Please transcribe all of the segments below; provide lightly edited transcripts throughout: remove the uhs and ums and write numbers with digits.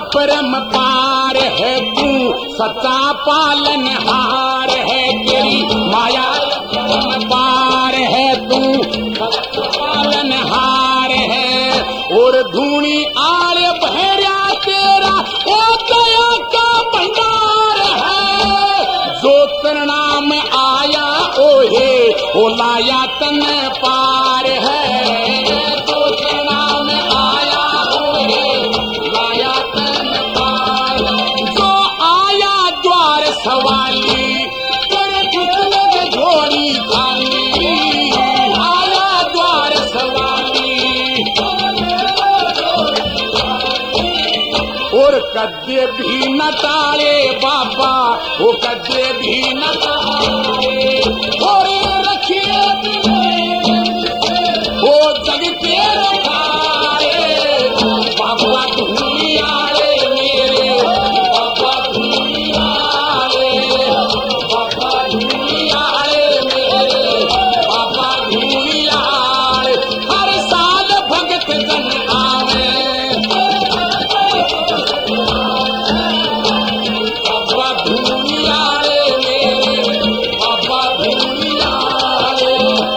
परम पार है तू सच्चा पालनहार है तेरी माया परम पार है तू सच्चा पालनहार है और धूनी आड़े भैया तेरा ओ दया का भंडार है जो तेरा नाम आया ओहे ओ लाया तन पार है जो तेरा नाम आया ओहे लाया तन पार जो आया द्वार सवाली तेरे कितने झोली खाली आया द्वार सवाली और कद्दे भी न टाले बाबा वो कद्दे भी न टाले और रखिए वो जग के रखाए बाबा धूली आए मेरे बाबा धूली आए बाबा धूली आए मेरे बाबा धूली आए हर साल भगत जन आवे बाबा धूली आए मेरे बाबा धूली आए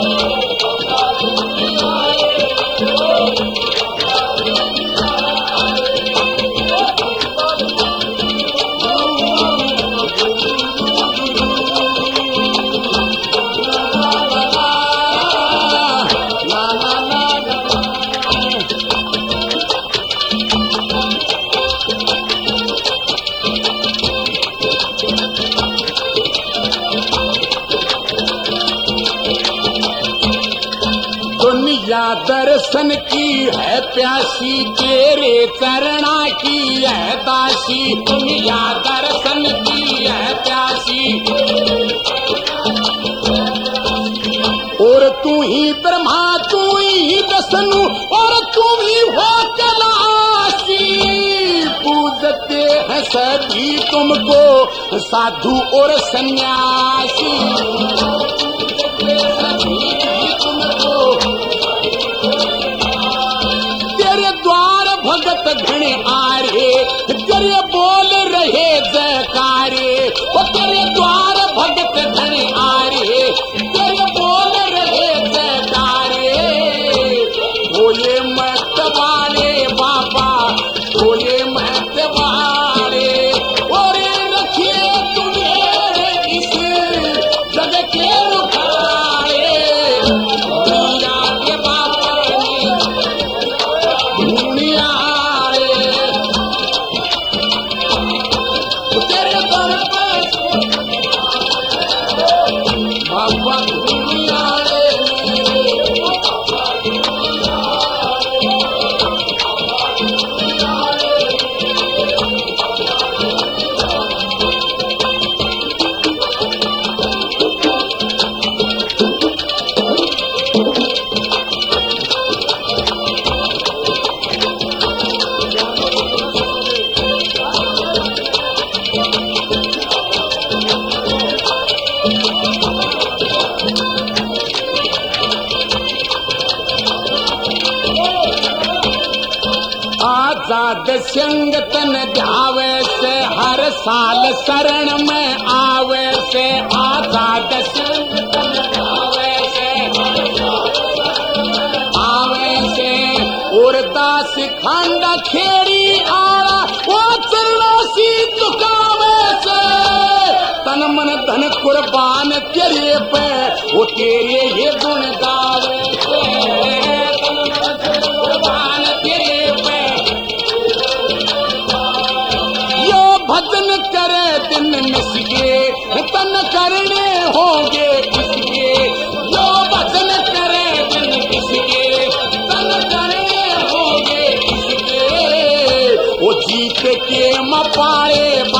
दुनिया दर्शन की है प्यासी तेरे चरणा की है दासी दुनिया दर्शन की है प्यासी और तू ही ब्रह्मा तू ही विष्णु और तू ही हो कैलासी पूजते हैं सभी तुमको साधु और सन्यासी पूजते सभी तुमको तेरे द्वार भगत घण आरे तेरे बोल रहे जयकारे वो तेरे द्वार भगत घण आरे तेरे बोल रहे जयकारे वो ये मत वाले बाबा वो ये मत वाले और रखिए तुम्हें इस जग के रुखाए दुनिया के बाबा दुनिया तेरे दर पर बाबा दुनिया आजाद संग तन ध्यावे से हर साल शरण में आवे से आजाद संग तन ध्यावे से आवे से और दास खंड खेड़ी आड़ा वो चलो सी दुकावे से तन मन धन कुर्बान तेरे पे वो तेरे ये गुण गावे से तन मन धन कुर्बान तेरे पे भजन करे दिन मिसके तन करने होंगे किसके जो भजन करे दिन किसके तन करने होंगे किसके वो जीत के मपारे